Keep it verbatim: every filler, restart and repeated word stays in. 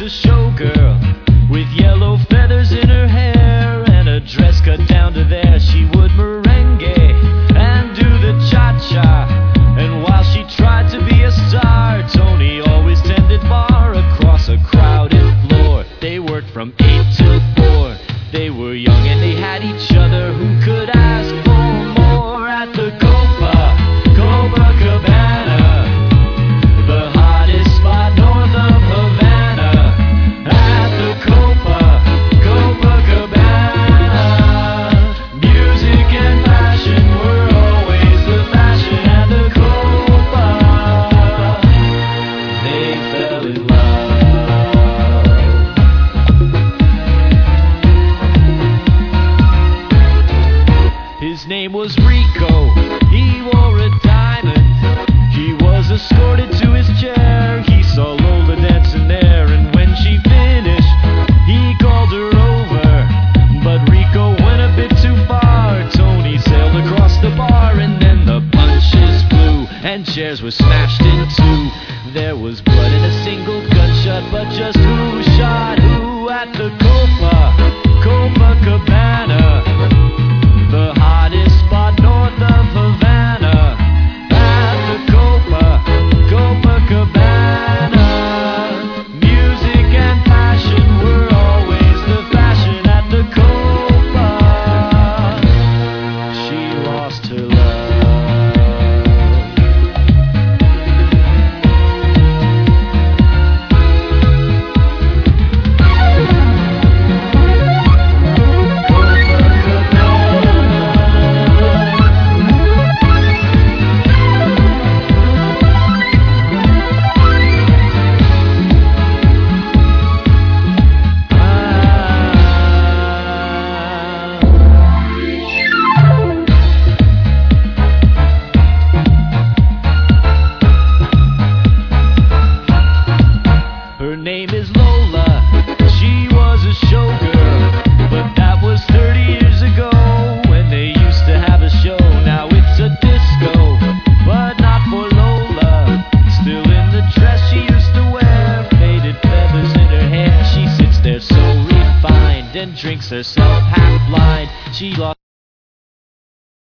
a showgirl with yellow feathers in her hair and a dress cut down to there. She would merengue and do the cha-cha, and while she tried to be a star, Tony always tended bar across a crowded floor. They worked from eight till four. They were young and they had each other. Who could ask for more? At the Copa, Copacabana, the hottest spot north of Havana. At the Copa, Copacabana, music and passion were always the fashion. At the Copa, they fell in love. His name was Rico, he wore a diamond. He was escorted to his chair. He saw Lola dancing there, and when she finished, he called her over. But Rico went a bit too far. Tony sailed across the bar, and then the punches flew, and chairs were smashed in two. There was blood in a single gunshot, but just who shot who? At the Copa, Copacabana, the hottest spot north of Havana. At the Copa, Copacabana, music and passion were always the fashion. At the Copa, she lost her love. Her name is Lola, she was a showgirl, but that was thirty years ago when they used to have a show. Now it's a disco, but not for Lola. Still in the dress she used to wear, faded feathers in her hair. She sits there so refined and drinks herself half blind. She lost